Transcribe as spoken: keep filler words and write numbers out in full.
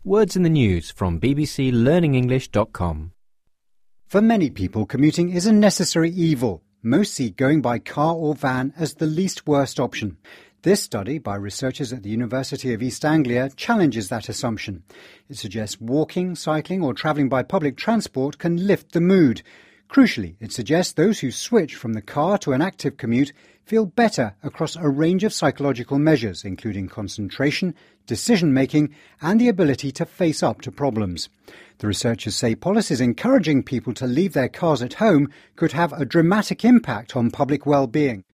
Words in the News from b b c learning english dot com. For many people, commuting is a necessary evil. Most see going by car or van as the least worst option. This study by researchers at the University of East Anglia challenges that assumption. It suggests walking, cycling or travelling by public transport can lift the mood. Crucially, it suggests those who switch from the car to an active commute feel better across a range of psychological measures, including concentration, decision-making and the ability to face up to problems. The researchers say policies encouraging people to leave their cars at home could have a dramatic impact on public well-being.